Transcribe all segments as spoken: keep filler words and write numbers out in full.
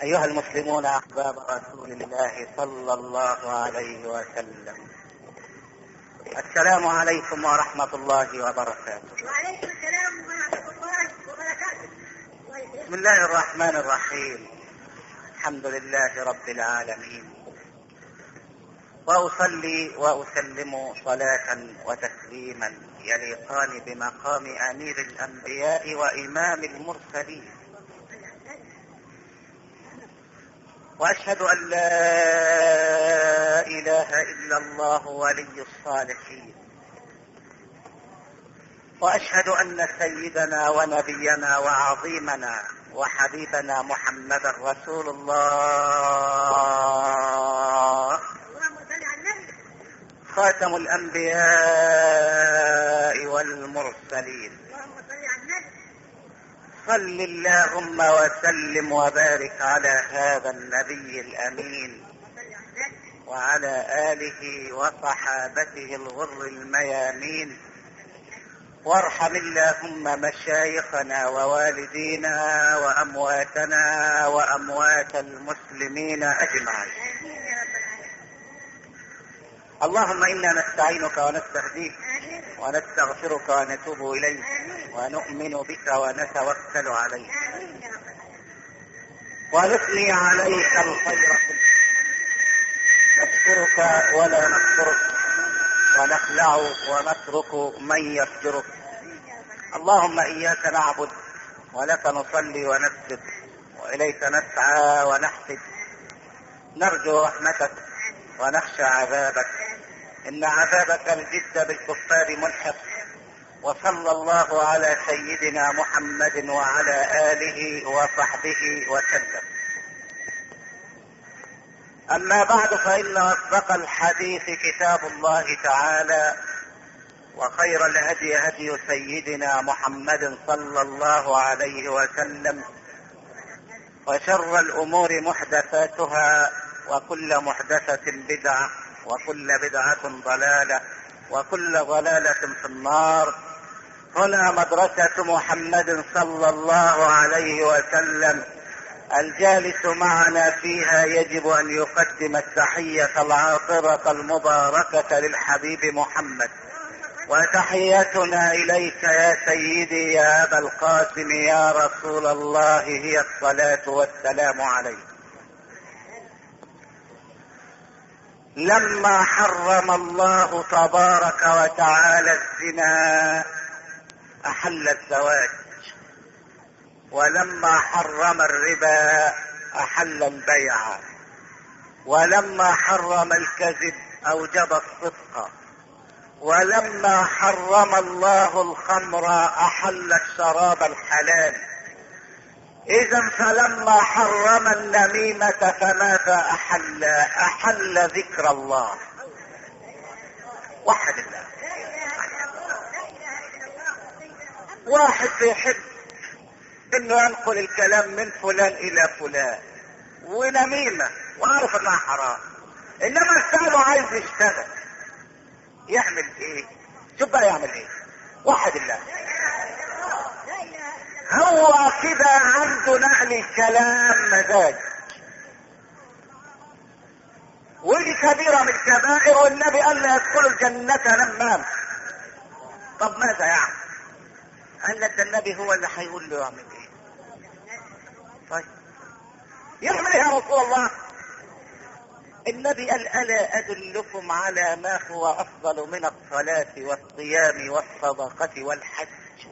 أيها المسلمون أحباب رسول الله صلى الله عليه وسلم، السلام عليكم ورحمة الله وبركاته. وعليكم السلام ورحمة الله وبركاته. بسم الله الرحمن الرحيم، الحمد لله رب العالمين، وأصلي وأسلم صلاة وتسليما يليقان بمقام أمير الأنبياء وإمام المرسلين، وأشهد أن لا إله إلا الله ولي الصالحين، وأشهد أن سيدنا ونبينا وعظيمنا وحبيبنا محمد رسول الله خاتم الأنبياء والمرسلين. صل اللهم وسلم وبارك على هذا النبي الأمين وعلى آله وصحابته الغر الميامين، وارحم اللهم مشايخنا ووالدينا وأمواتنا وأموات المسلمين أجمعين. اللهم إنا نستعينك ونستهديك ونستغفرك ونتوب إليك ونؤمن بك ونتوكل عليك ونثني عليك الخير كله، نشكرك ولا نكفرك ونخلع ونترك من يفجرك. اللهم إياك نعبد ولك نصلي ونسجد وإليك نسعى ونحفد، نرجو رحمتك ونخشى عذابك، إن عذابك الجد بالكفار ملحق. وصلى الله على سيدنا محمد وعلى آله وصحبه وسلم. أما بعد، فإن أصدق الحديث كتاب الله تعالى، وخير الهدي هدي سيدنا محمد صلى الله عليه وسلم، وشر الأمور محدثاتها، وكل محدثة بدعة، وكل بدعة ضلالة، وكل ضلالة في النار. هنا مدرسة محمد صلى الله عليه وسلم، الجالس معنا فيها يجب أن يقدم التحية العاطرة المباركة للحبيب محمد، وتحيتنا إليك يا سيدي يا أبا القاسم يا رسول الله هي الصلاة والسلام عليك. لما حرم الله تبارك وتعالى الزنا أحل الزواج، ولما حرم الربا أحل البيع، ولما حرم الكذب أوجب الصدق، ولما حرم الله الخمر أحل الشراب الحلال. إذا فلما حرم النميمة فماذا أحل؟ أحل ذكر الله. وحد الله. واحد بيحب انه ينقل الكلام من فلان الى فلان، ونميمة وعارف انها حرام، انما الثاني عايز يشتغل، يعمل ايه؟ شوف بقى يعمل ايه؟ وحد الله. هو كده عنده نقل الكلام مزاج، ودي كبيرة من الكبائر، والنبي قال لا يدخل الجنة نمام. طب ماذا يعمل؟ قال لك ده النبي هو اللي هيقول له يعمل ايه. طيب يعمل ايه يا رسول الله؟ النبي قال الا ادلكم على ما هو افضل من الصلاة والصيام والصدقة والحج؟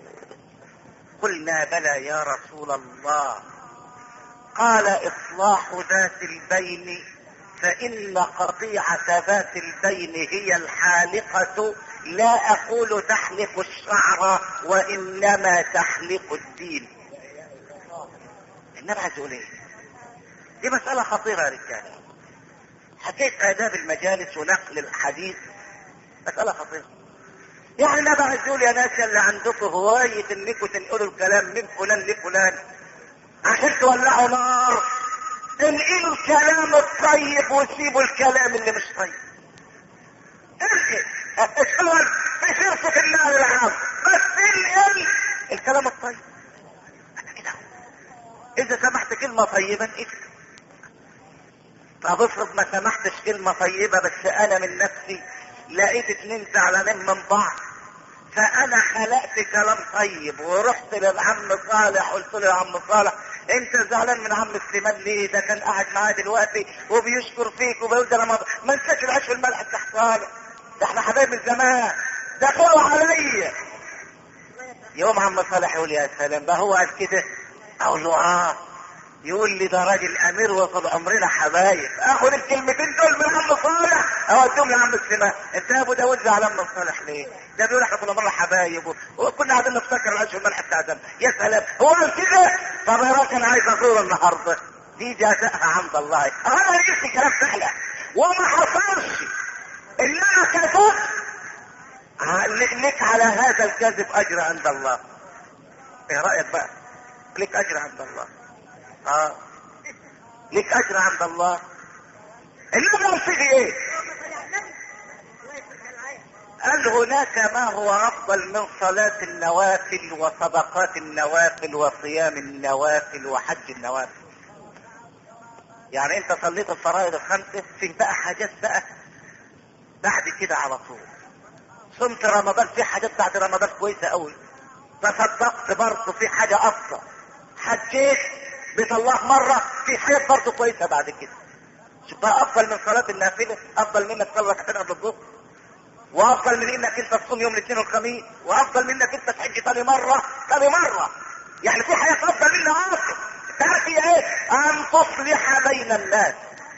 قلنا بلى يا رسول الله. قال اصلاح ذات البين، فان قطيعة ذات البين هي الحالقة، لا اقول تحلق الشعر وانما تحلق الدين. النبي عايز يقول ايه؟ دي مسألة خطيرة يا رجال. حكاية آداب المجالس ونقل الحديث مسألة خطيرة. يعني النبي عايز يقول يا ناس اللي عندكم هواية انكم تنقلوا الكلام من فلان لفلان عشان تولعوا نار، انقلوا الكلام الطيب وسيبوا الكلام اللي مش طيب. ارجع اشتغل في شركة الله العام، بس انقل الكلام الطيب. اذا سمحت كلمة طيبا اكتب، طب افرض ما سمحتش كلمة طيبة، بس انا من نفسي لقيت اتنين زعلانين من بعض، فانا خلقت كلام طيب ورحت للعم صالح قلت له يا عم صالح انت زعلان من عم سليمان ليه؟ ده كان قاعد معاه دلوقتي وبيشكر فيك وبيقول ده انا ما ما انساش العيش والملح بتاع صالح، ده احنا حبايب من زمان، ده خلوا عليا. يوم عم صالح يقول يا سلام، ده هو قال كده؟ اقول له اه. يقول لي ده راجل امير وطول عمرنا حبايب، اخد الكلمتين دول من عم صالح اوديهم لعم سليمان. انت يا ابو داود زعلان من صالح ليه؟ ده بيقول احنا طول عمرنا حبايب وكنا قاعدين نفتكر العيش والملح بتاع زمان. يا سلام، هو قال كده؟ طب يا راجل انا عايز ازور النهارده، دي جزاءها عند الله. انا لقيت كلام فعلا وما حصلش ان انا كذبت لك على هذا الكذب اجر عند الله. ايه رايك بقى؟ لك اجر عند الله. اه لك اجر عند الله. النبي قال فيه ايه؟ قال هناك ما هو افضل من صلاة النوافل وصدقات النوافل وصيام النوافل وحج النوافل. يعني انت صليت الفرائض الخمسة، في بقى حاجات بقى بعد كده على طول. صمت رمضان، في حاجات بعد رمضان كويسة قوي. تصدقت برضه في حاجة افضل. حجيت بيت الله مرة، في حاجات برضه كويسة بعد كده. شوف بقى افضل من صلاة النافلة، افضل من انك تصلي ركعتين قبل الظهر، وافضل من انك انت تصوم يوم الاثنين والخميس، وافضل من انك انت تحج ثاني مرة ثاني مرة. يعني في حاجات افضل منها اصلا. تعرف هي ايه؟ ان تصلح بين الناس.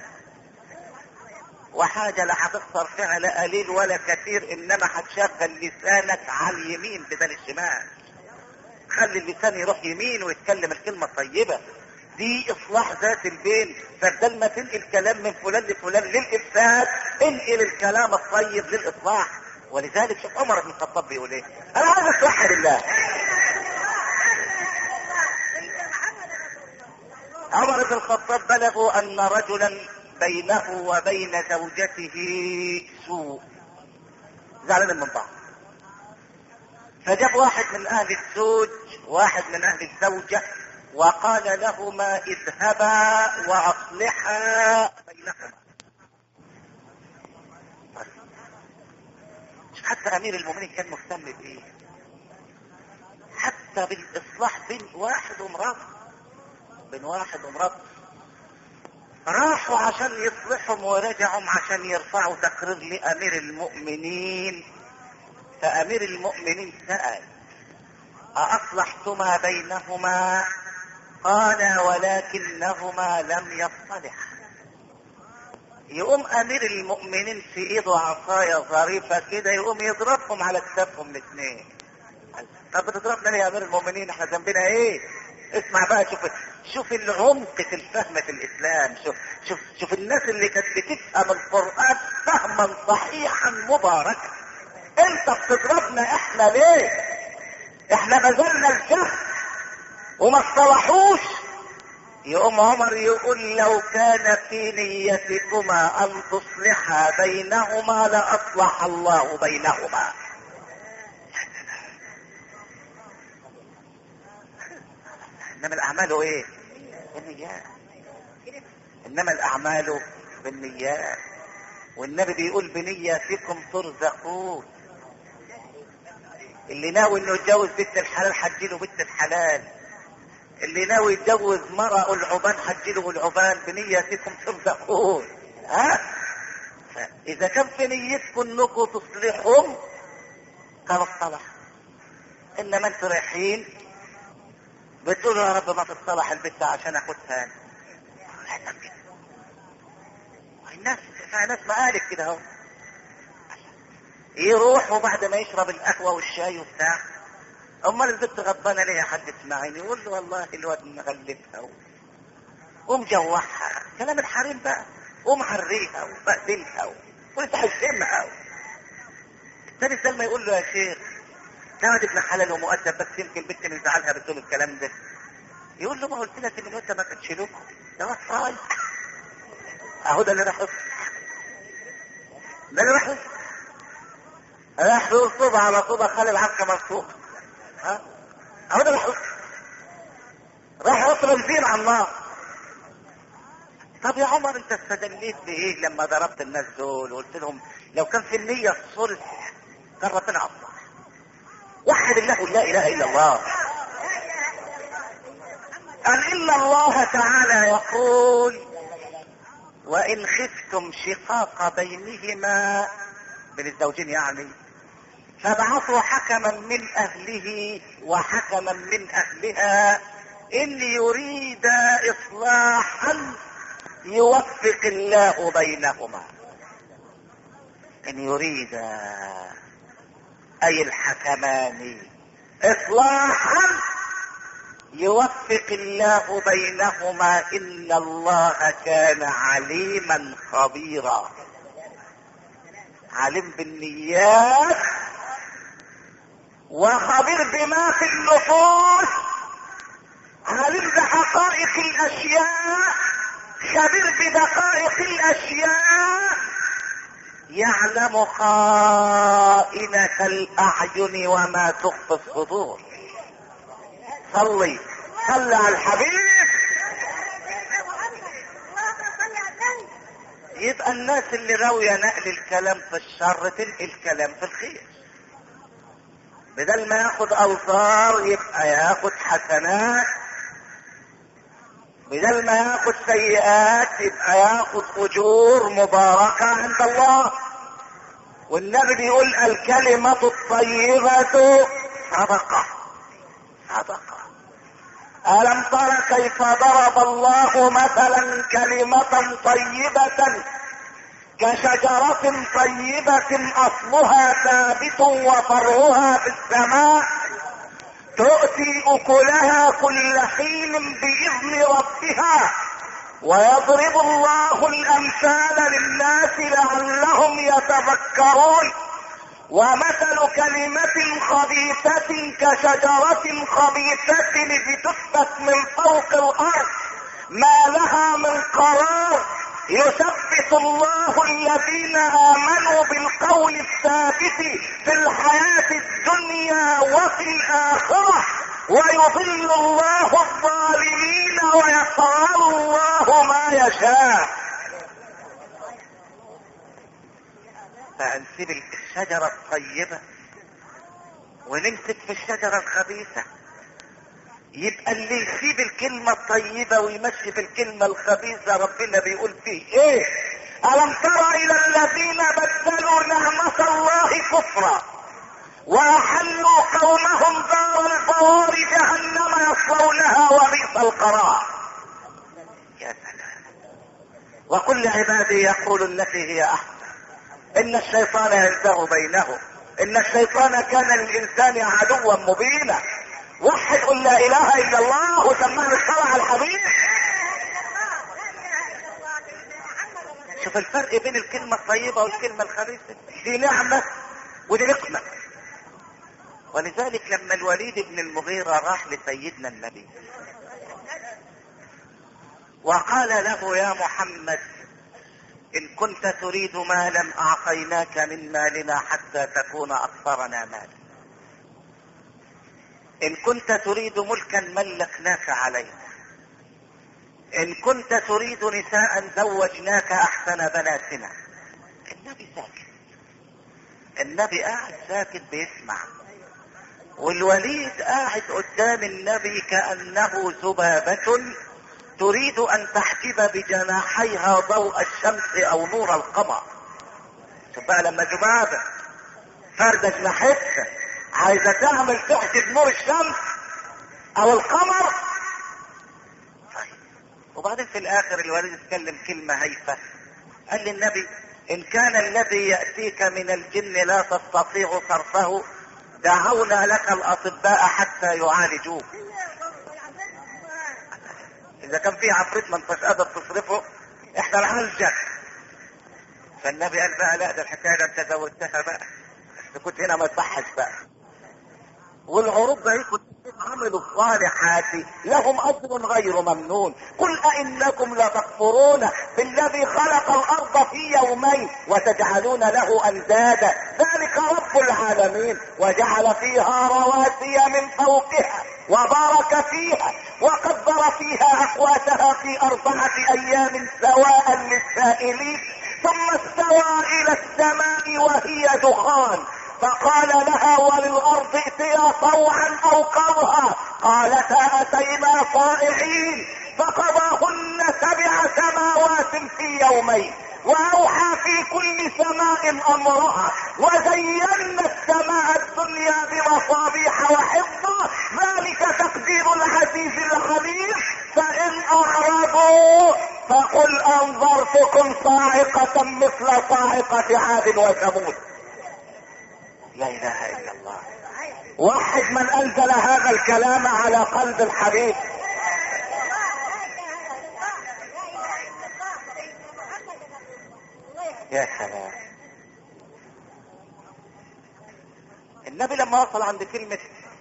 وحاجة لا هتخسر فيها لا قليل ولا كثير، انما هتشغل لسانك على اليمين بدل الشمال. خلي اللسان يروح يمين ويتكلم الكلمة الطيبة، دي اصلاح ذات البين. فبدل ما تنقل كلام من فلان لفلان للافساد، انقل الكلام الطيب للاصلاح. ولذلك شوف عمر بن الخطاب بيقول ايه؟ انا عايز توحد الله. عمر بن الخطاب بلغوا ان رجلا بينه وبين زوجته سوء، زعلان من بعض، فجاب واحد من اهل الزوج واحد من اهل الزوجة وقال لهما اذهبا واصلحا بينهما. حتى امير المؤمنين كان مهتم بايه؟ حتى بالاصلاح بين واحد ومراته، بين واحد ومراته. راحوا عشان يصلحهم ورجعوا عشان يرفعوا تقرير لامير المؤمنين. فامير المؤمنين سأل أأصلحتما بينهما؟ قال ولكنهما لم يصطلحا. يقوم امير المؤمنين في ايده عصاية ظريفة كده، يقوم يضربهم على كتافهم الاثنين. طب بتضربنا ليه يا امير المؤمنين؟ احنا ذنبنا ايه؟ اسمع بقى، شوف شوف العمق في الفهم في الاسلام. شوف شوف شوف الناس اللي كانت بتفهم القرآن فهما صحيحا مباركا. انت بتضربنا احنا ليه؟ احنا بذلنا الجهد وما اصطلحوش. يقوم عمر يقول لو كان في نيتكما ان تصلحا بينهما لاصلح الله بينهما. انما الاعمال ايه؟ بالنيات. انما الاعمال بالنيات. والنبي بيقول بنياتكم ترزقون. اللي ناوي انه يتجوز بنت الحلال حجله بنت الحلال، اللي ناوي يتجوز مرأة العبان حجله العبان. بنياتكم ترزقون. ها؟ اذا كان في نيتكم انكم تصلحهم كان الصلاح. انما انتوا رايحين بتقولوا يا رب ما تتصلح البت عشان اخدها. الناس ناس مقالب كده اهو، يروح وبعد ما يشرب القهوة والشاي وبتاع، امال البنت غضبانة ليه يا حد اسماعيل؟ يقول له والله الواد مغلبها ومجوعها، كلام الحريم بقى، ومعريها وبهدلها وتحشمها. الثاني سلمى يقول له يا شيخ ده واد ابن حلال ومؤدب، بس يمكن البنت من زعلها بتقول الكلام ده. يقول له ما قلت لك ان الواد ما كانش لكم، ده واد صايع. اهو ده اللي راح يصلح، ده اللي راح يصلح. راح يقول صوبة على صوبة خلي العسكة مرصوبة. ها؟ اهو ده راح يصلح، راح يصل بنزين على النار. طب يا عمر انت استدليت بايه لما ضربت الناس دول وقلت لهم لو كان في النية الصلح كان ربنا اصلح؟ وحد الله لا اله الا الله. قال ان الله تعالى يقول وان خفتم شقاق بينهما، بين الزوجين يعني، فابعثوا حكما من اهله وحكما من اهلها ان يريد اصلاحا يوفق الله بينهما. ان يريد اي الحكمان اصلاحا يوفق الله بينهما ان الله كان عليما خبيرا. عليم بالنيات وخبير بما في النفوس، عليم بحقائق الاشياء، خبير بدقائق الاشياء، يعلم خائنة الاعين وما تخفي الصدور. صلي صلي على الحبيب. يبقى الناس اللي راوية نقل الكلام في الشر تنقل الكلام في الخير، بدل ما ياخد اوزار يبقى ياخد حسنات، بدل ما ياخد سيئات يبقى ياخد اجور مباركة عند الله. والنبي بيقول الكلمة الطيبة صدقة صدقة. ألم تر كيف ضرب الله مثلا كلمة طيبة كشجرة طيبة أصلها ثابت وفرعها في السماء تؤتي أكلها كل حين بإذن ربها ويضرب الله الأمثال للناس لعلهم يتفكرون. ومثل كلمة خبيثة كشجرة خبيثة اجتثت من فوق الأرض ما لها من قرار يثبت الله الذين آمنوا بالقول الثابت في الحياة الدنيا وفي الآخرة ويضل الله الظالمين ويفعل الله ما يشاء. فهنسيب الشجرة الطيبة ونمسك في الشجرة الخبيثة، يبقى اللي يسيب الكلمة الطيبة ويمشي في الكلمة الخبيثة ربنا بيقول فيه ايه؟ ألم تر إلى الذين بدلوا نعمة الله كفرا وأحلوا قومهم دار البوار جهنم يصلونها وبئس القرار. يا سلام. وكل عبادي يقول التي هي أحسن إن الشيطان ينزغ بينهم إن الشيطان كان للإنسان عدوا مبينا. وحد قل لا إله إلا الله وسمعنا الصلاة على الحبيب. شوف الفرق بين الكلمة الطيبة والكلمة الخبيثة، دي نعمة ودي نقمة. ولذلك لما الوليد بن المغيرة راح لسيدنا النبي وقال له يا محمد إن كنت تريد مالا أعطيناك من مالنا حتى تكون أكثرنا مالا، إن كنت تريد ملكا ملكناك علينا، إن كنت تريد نساء زوجناك أحسن بناتنا. النبي ساكت، النبي قاعد ساكت بيسمع، والوليد قاعد قدام النبي كأنه ذبابة تريد ان تحجب بجناحيها ضوء الشمس او نور القمر. شوف بقى لما ذبابة فردة جناحتها عايزة تعمل تحجب نور الشمس او القمر. طيب وبعدين في الاخر الوليد اتكلم كلمة هايفة، قال للنبي ان كان الذي يأتيك من الجن لا تستطيع صرفه دعونا لك الاطباء حتى يعالجوه. اذا كان في عفريت ما انتش قادر تصرفه احنا نعالجك. فالنبي قال بقى لا ده الحكايه ده انت زودتها بقى، انت كنت هنا ما تصحش بقى. والعروض ده يكون عملوا الصالحات لهم اجر غير ممنون. قل ائنكم لتكفرون بالذي خلق الارض في يومين وتجعلون له اندادا ذلك رب العالمين وجعل فيها رواسي من فوقها وبارك فيها وقدر فيها اقواتها في أربعة أيام سواء للسائلين، ثم استوى إلى السماء وهي دخان، فقال لها وللأرض ائتيا طوعا أو كرها، قالتا أتينا طائعين، فقضاهن سبع سماوات في يومين، وأوحى في كل سماء أمرها، وزينا السماء الدنيا بمصابيح وحفظا، ذلك تقدير العزيز العليم. فإن أعرضوا فقل أنظرتكم صاعقة مثل صاعقة عاد وثمود. لا إله إلا الله. واحد من أنزل هذا الكلام على قلب الحبيب. يا سلام. النبي لما وصل عند كلمة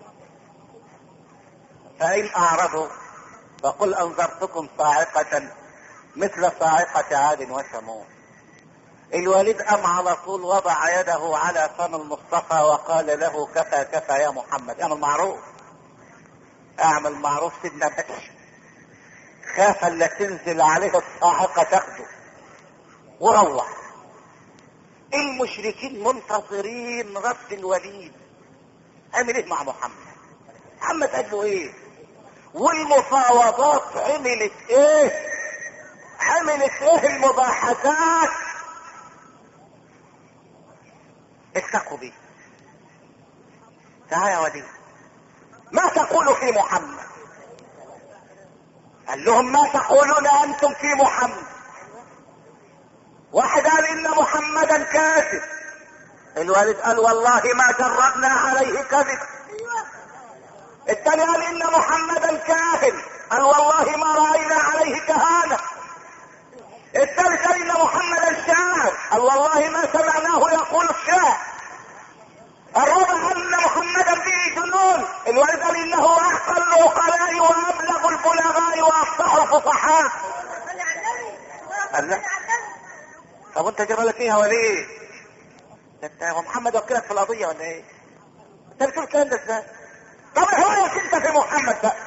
فإن أعرضوا فقل أنذرتكم صاعقة مثل صاعقة عاد وثمود، الوليد قام على طول وضع يده على فم المصطفى وقال له كفى كفى يا محمد، اعمل معروف اعمل معروف. سيدنا بكر خاف لا تنزل عليه الصاعقة تاخده وروح. المشركين منتصرين. رد الوليد عمل ايه مع محمد؟ محمد قال له ايه؟ والمفاوضات عملت ايه؟ عملت ايه المباحثات؟ اتقوا بيه. تعال يا وليد، ما تقول في محمد؟ قال لهم ما تقولون انتم في محمد؟ واحد قال ان محمدا كاذب، الوالد قال والله ما جربنا عليه كذب. الثاني قال ان محمدا كاهن، قال والله ما راينا عليه كهانه. الثالث قال ان محمدا شاعر، قال والله ما سمعناه يقول الشاعر. الرابع قال ان محمدا به جنون، الوالد قال انه اعقل العقلاء وابلغ البلغاء وافصح الفصحاء. قال لا. طب انت جرى لك ايه وليه؟ انت هو محمد وكلك في القضيه ولا ايه؟ انت بتقول الكلام ده ازاي؟ طب ايه رايك انت في محمد بقى؟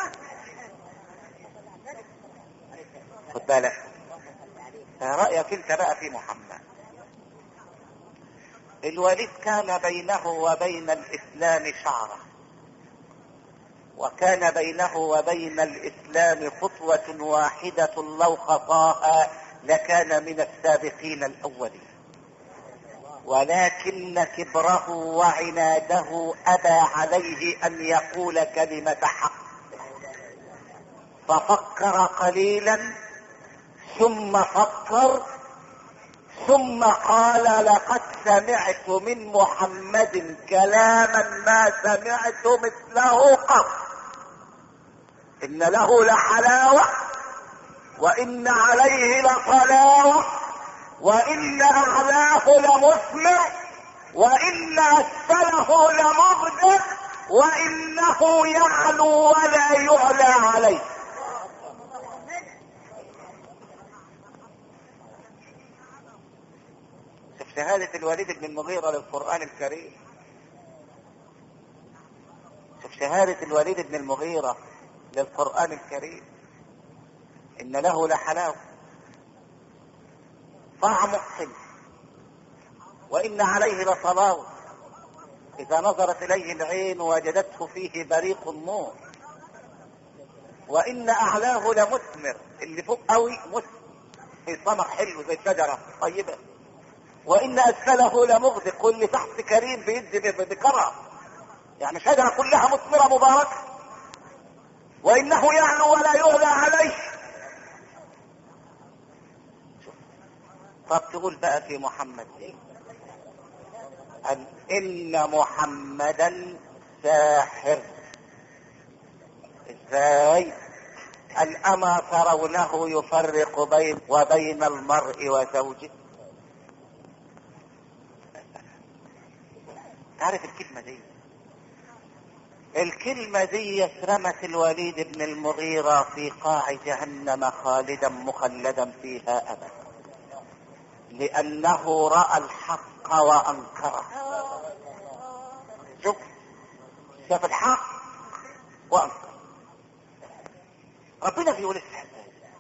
خد بالك، ايه رايك انت بقى في محمد؟ الوليد كان بينه وبين الاسلام شعره، وكان بينه وبين الاسلام خطوه واحده لو خطاها لكان من السابقين الاولين، ولكن كبره وعناده ابى عليه ان يقول كلمة حق، ففكر قليلا ثم فكر ثم قال لقد سمعت من محمد كلاما ما سمعت مثله قط، ان له لحلاوة وان عليه لطلاوة وان اعلاه لمثمر وان اسفله لمبدع وانه يعلو ولا يعلى عليه. شوف شهادة الوليد بن المغيرة للقرآن الكريم. شوف شهادة الوليد بن المغيرة للقرآن الكريم. ان له لحلاوة طعمه حلو وان عليه لطلاوة، اذا نظرت اليه العين وجدته فيه بريق النور، وان اعلاه لمثمر، اللي فوق قوي مثمر في ثمر حلو زي الشجرة طيبة، وان اسفله لمغدق، واللي تحت كريم بيدي بكرة، يعني شجرة كلها مثمرة مباركة، وانه يعلو ولا يعلى عليه. طب تقول بقى في محمد ايه؟ قال ان محمدا ساحر. ازاي؟ قال اما ترونه يفرق بين وبين المرء وزوجه؟ تعرف الكلمة دي؟ الكلمة دي رمت الوليد بن المغيرة في قاع جهنم خالدا مخلدا فيها ابدا، لانه رأى الحق وانكره. شوف، شاف الحق وانكره. ربنا بيقول السحر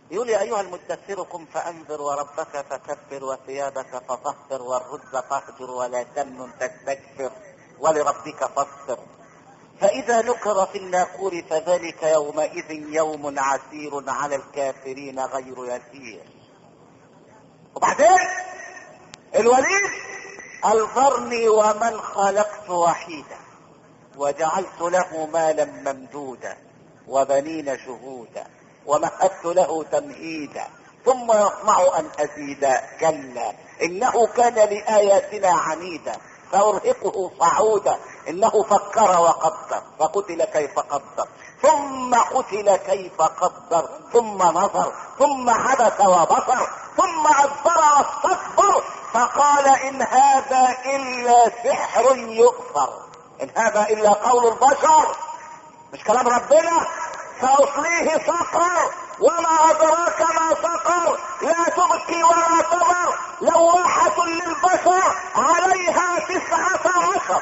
يقول يا ايها المدثر قم فانذر وربك فكبر وثيابك فطهر والرز فاهجر ولا تمنن تستكثر ولربك فاصبر فاذا نكر في الناقور فذلك يومئذ يوم عسير على الكافرين غير يسير. وبعدين الوليد الذرني ومن خلقت وحيدا وجعلت له مالا ممدودا وبنين شهودا ومهدت له تمهيدا ثم يطمع ان ازيد كلا انه كان لاياتنا عنيدا سارهقه صعودا انه فكر وقدر فقتل كيف قدر ثم قتل كيف قدر ثم نظر ثم عبس وبصر ثم ادبر واستكبر فقال ان هذا الا سحر يؤثر. ان هذا الا قول البشر مش كلام ربنا. سأصليه سقر وما أدراك ما سقر لا تبكي ولا تضر لواحة للبشر عليها تسعة عشر.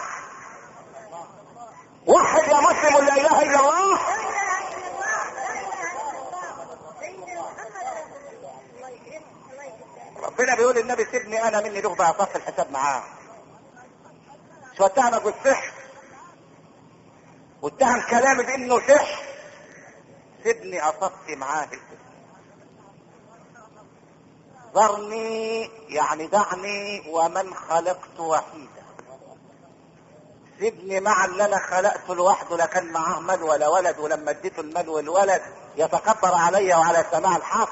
وحد يا مسلم لا إله إلا الله. ربنا بيقول النبي سيبني أنا مني له بقى صف الحساب معاه. شو اتهمك بالسحر واتهم كلامي بانه سحر، سيبني اصفي معاه الاسم. ذرني يعني دعني ومن خلقت وحيدا. سيبني مع اللي انا خلقته لوحده، لا كان معاه مال ولا ولد، ولما اديته المال والولد يتكبر علي وعلى سماع الحق.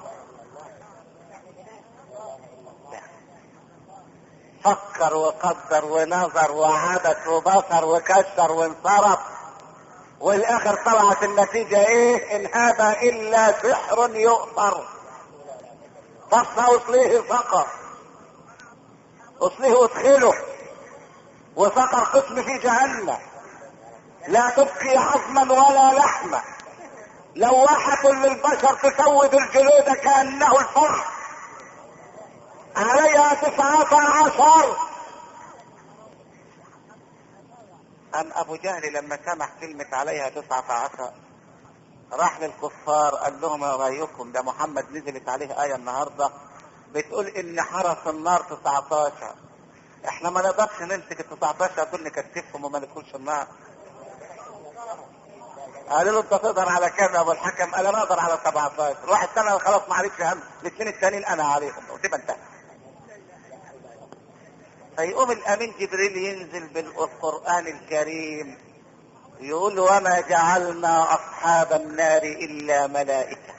فكر وقدر ونظر وعبث وبصر وكسر وانصرف، والاخر طلعت النتيجة ايه؟ ان هذا الا سحر يؤثر. فصل اصليه سقر، اصليه ادخله، وسقر قسم في جهنم لا تبقي عظما ولا لحما، لواحة للبشر تسود الجلود كأنه الفرح، عليها تسعة عشر. أم أبو جهل لما سمع كلمة عليها تسعة عشر راح للكفار قال لهم يا رأيكم ده محمد نزلت عليه آية النهاردة بتقول إن حرس النار تسعة عشر، إحنا ما نقدرش نمسك ال تسعة عشر دول نكتفهم وما ندخلش النار. قالوا له أنت تقدر على كام يا أبو الحكم؟ قال أنا أقدر على سبعة عشر. واحد سنة خلاص ما عليكش هم، الاثنين التانيين أنا عليهم وتبقى انتهى. فيقوم الامين جبريل ينزل بالقرآن الكريم يقول وما جعلنا اصحاب النار الا ملائكة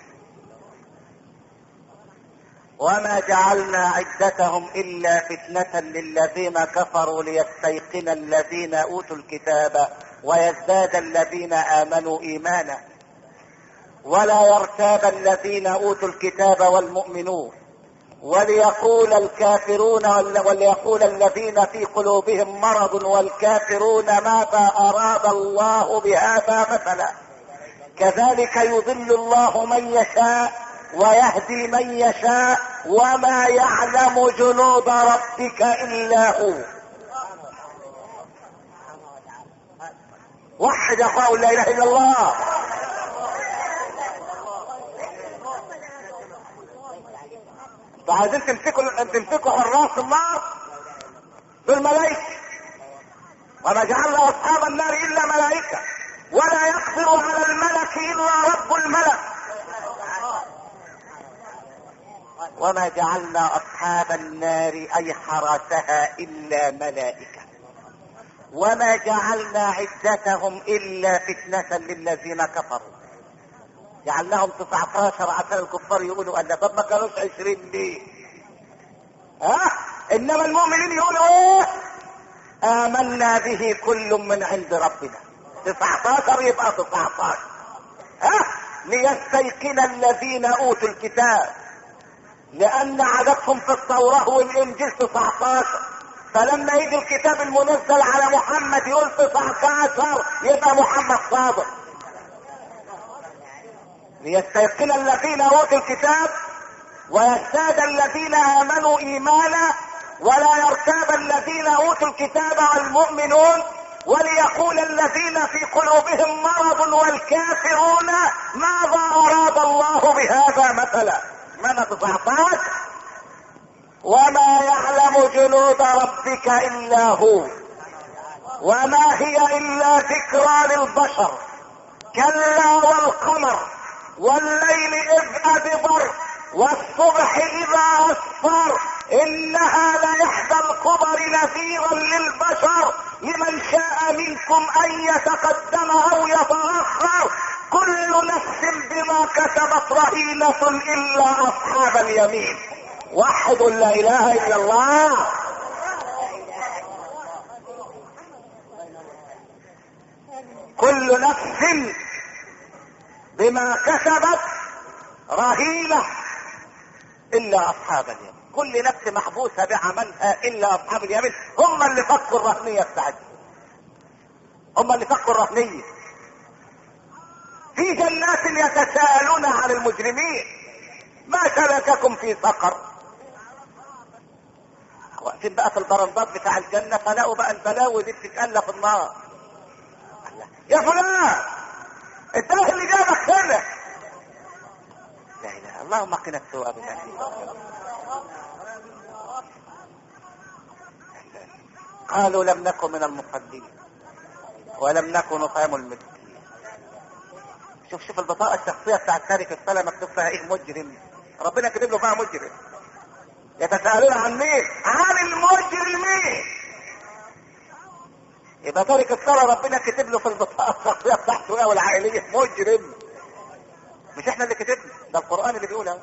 وما جعلنا عدتهم الا فتنة للذين كفروا ليستيقن الذين اوتوا الكتاب ويزداد الذين امنوا ايمانا ولا يرتاب الذين اوتوا الكتاب والمؤمنون وليقول الكافرون وليقول الذين في قلوبهم مرض والكافرون ماذا أراد الله بهذا مثلا كذلك يضل الله من يشاء ويهدي من يشاء وما يعلم جنود ربك إلا هو. وحد يا اخوان لا اله الا الله. فعايزين تمسكوا تمسكوا حراس النار دول ملائكة، وما جعلنا اصحاب النار الا ملائكة ولا يقدر على الملك الا رب الملك. وما جعلنا اصحاب النار اي حرسها الا ملائكة وما جعلنا عدتهم الا فتنة للذين كفروا. جعلناهم تسعة عشر عشان الكفار يقولوا ان طب ما كانوش عشرين ليه؟ ها؟ انما المؤمنين يقولوا ايه؟ امنا به كل من عند ربنا. تسعة عشر يبقى تسعة عشر. ها؟ ليستيقن الذين اوتوا الكتاب، لان عددهم في التوراة والانجيل تسعة عشر، فلما يجي الكتاب المنزل على محمد يقول تسعة عشر يبقى محمد صادق. ليستيقن الذين اوتوا الكتاب ويزداد الذين امنوا ايمانا ولا يرتاب الذين اوتوا الكتاب والمؤمنون وليقول الذين في قلوبهم مرض والكافرون ماذا اراد الله بهذا مثلا. مثلا من تسعتاشر وما يعلم جنود ربك الا هو وما هي الا ذكرى للبشر كلا والقمر والليل اذ ادبر والصبح اذا اسفر انها لإحدى الكبر نذيرا للبشر لمن شاء منكم ان يتقدم او يتاخر كل نفس بما كسبت رهينة الا اصحاب اليمين. وحد لا اله الا الله. كل نفس بما كسبت رهينة الا اصحاب اليمين. كل نفس محبوسة بعملها الا اصحاب اليمين، هم اللي فكوا الرهنية بتاعتهم، هم اللي فكوا الرهنية. في جنات يتساءلون عن المجرمين ما سلككم في سقر. واقفين بقى في البرندات بتاع الجنة فلاقوا بقى البلاوي دي بتتألف النار. يا فلان انت ايه اللي جابك هنا؟ لا اله اللهم قنا السوء بالله. قالوا لم نكن من المصلين ولم نكن نطعم المسكين. شوف شوف البطاقة الشخصية بتاعت تارك الصلاة مكتوب فيها ايه؟ مجرم. ربنا كتب له فيها مجرم. يتساءلون عن مين؟ عن المجرمين. يبقى تارك الصلاة ربنا كتب له في البطاقة الشخصية بتاعته ايه والعائلية مجرم. مش احنا اللي كتبنا، ده القرآن اللي بيقولها.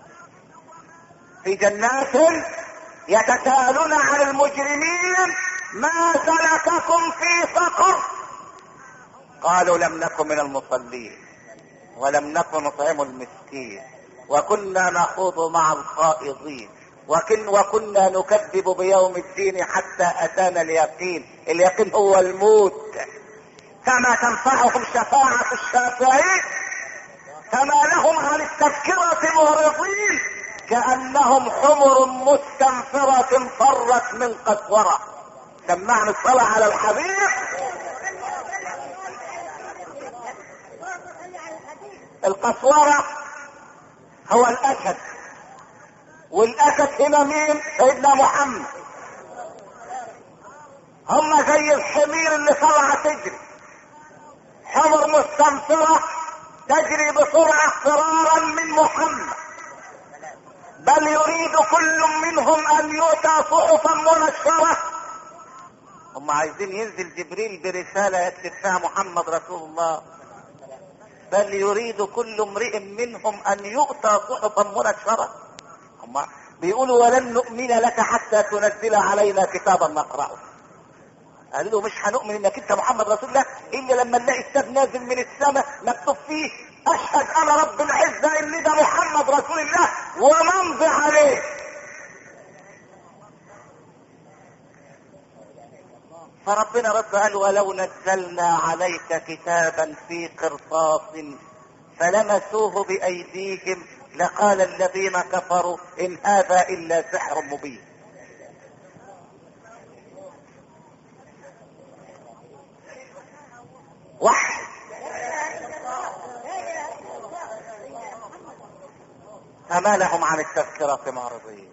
في جنات يتساءلون عن المجرمين ما سلككم في سقر قالوا لم نكن من المصلين ولم نكن نطعم المسكين وكنا نخوض مع الخائضين وكن وكنا نكذب بيوم الدين حتى اتانا اليقين. اليقين هو الموت. فما تنفعهم شفاعة الشافعين فما لهم عن التذكرة معرضين كأنهم حمر مستنفرة فرت من قسورة. سمعنا الصلاة على الحبيب. القسورة هو الأسد، والأسد هنا مين؟ سيدنا محمد. هم زي الحمير اللي طلع تجري، حمر مستنفرة تجري بسرعة فرارا من محمد، بل يريد كل منهم ان يؤتى صحفا منشرة. هم عايزين ينزل جبريل برسالة يكتب فيها محمد رسول الله، بل يريد كل امرئ منهم ان يؤتى صحفا منشرة. هم بيقولوا ولن نؤمن لك حتى تنزل علينا كتابا نقرأه. قالوا له مش هنؤمن انك انت محمد رسول الله الا لما نلاقي كتاب نازل من السماء مكتوب فيه اشهد انا رب العزة ان ده محمد رسول الله ونمضي عليه. فربنا رد قال ولو نزلنا عليك كتابا في قرطاس فلمسوه بايديهم لقال الذين كفروا ان هذا الا سحر مبين. واحد فما لهم عن التذكرة معرضين.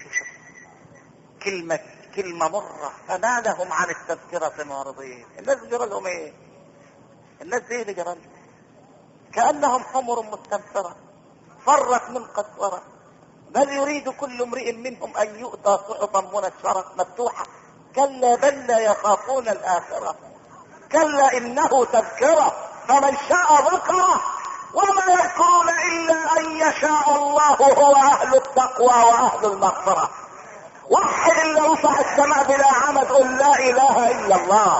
كلمة كلمة مرة. فما لهم عن التذكرة معرضين. الناس جرى لهم ايه؟ الناس دي اللي جرى لهم كأنهم حمر مستنفرة فرت من قسورة بل يريد كل امرئ منهم ان يؤتى صحفا منشرة مفتوحة. كلا بل لا يخافون الآخرة كلا انه تذكرة فمن شاء ذكره وما يذكرون الا ان يشاء الله هو اهل التقوى واهل المغفرة. وحد اللي رفع السماء بلا عمد قل لا اله الا الله.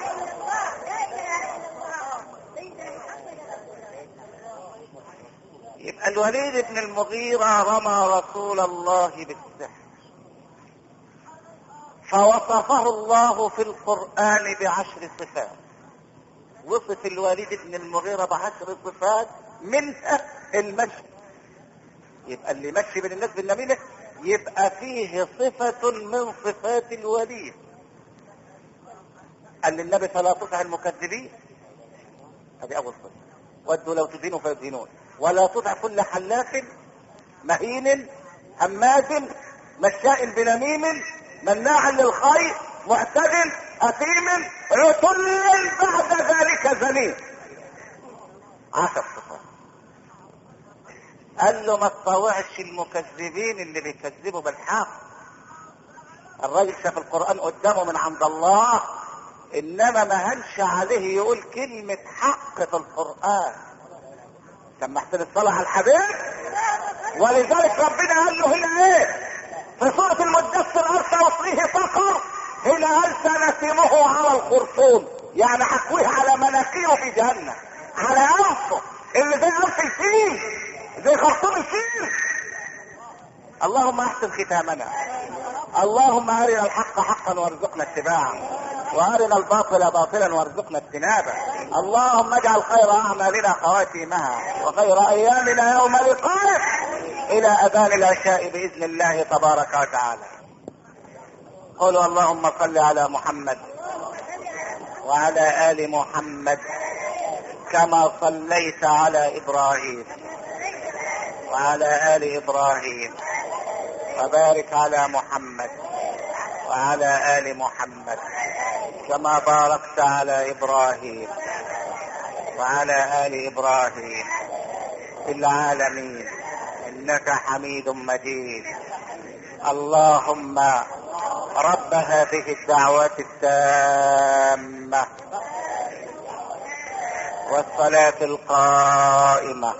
يبقى الوليد بن المغيرة رمى رسول الله بالسحر فوصفه الله في القرآن بعشر صفات. وصف الوليد بن المغيرة بعشر صفات منها المشي. يبقى اللي مشي بين الناس بالنميمة يبقى فيه صفة من صفات الوليد. قال للنبي فلا تطع المكذبين، هذه أول صفة. ودوا لو تدينوا فيدينون. ولا تطع كل حلاف مهين هماز مشاء بنميم مناع للخير معتد اثيم عتل بعد ذلك زنيم. عشر صفات. قال له ما تطوعش المكذبين اللي بيكذبوا بالحق. الراجل شاف القرآن قدامه من عند الله، انما ما هنش عليه يقول كلمة حق في القرآن. سمحت الصلاة على الحبيب. ولذلك ربنا قال له هنا ايه في سورة المدثر؟ قال سأصليه سقر. هنا قال سنسمه على الخرطوم، يعني حكويه على مناخيره في جهنم، على انفه اللي زي انف الفيل، زي خرطوم الفيل. اللهم احسن ختامنا. اللهم ارنا الحق حقا وارزقنا اتباعه، وارنا الباطل باطلا وارزقنا اجتنابه. اللهم اجعل خير اعمالنا خواتيمها، وخير ايامنا يوم لقائك الى اذان العشاء باذن الله تبارك وتعالى. قولوا اللهم صل على محمد وعلى ال محمد كما صليت على ابراهيم وعلى ال ابراهيم، وبارك على محمد وعلى ال محمد كما باركت على ابراهيم وعلى ال ابراهيم في العالمين انك حميد مجيد. اللهم رب هذه الدعوات التامة والصلاة القائمة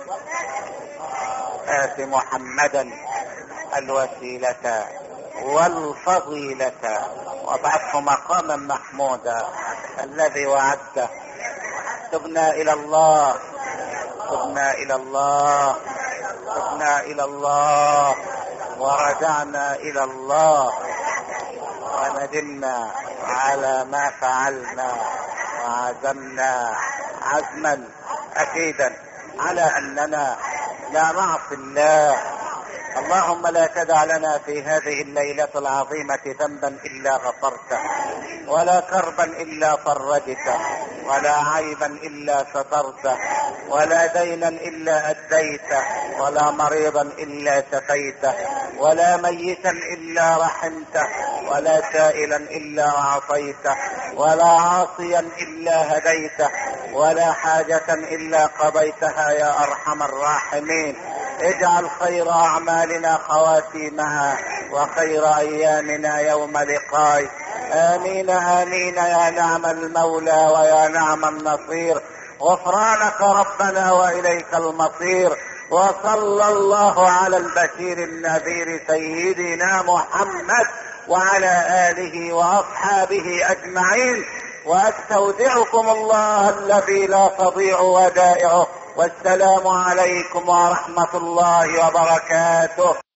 آت محمدا الوسيلة والفضيلة وابعثه مقاما محمودا الذي وعدته. تبنا الى الله تبنا الى الله تبنا الى الله ورجعنا الى الله، وندمنا على ما فعلنا، وعزمنا عزما اكيدا على اننا لا نعصي الله. اللهم لا تدع لنا في هذه الليلة العظيمة ذنبا الا غفرته، ولا كربا الا فرجته، ولا عيبا الا سترته، ولا دينا الا اديته، ولا مريضا الا شفيته، ولا ميتا الا رحمته، ولا سائلا الا اعطيته، ولا عاصيا الا هديته، ولا حاجة الا قضيتها يا ارحم الراحمين. اجعل خير اعمالنا خواتيمها، وخير ايامنا يوم لقائك. امين امين يا نعم المولى ويا نعم النصير. غفرانك ربنا واليك المصير. وصلى الله على البشير النذير سيدنا محمد وعلى اله واصحابه اجمعين. واستودعكم الله الذي لا تضيع ودائعه. والسلام عليكم ورحمة الله وبركاته.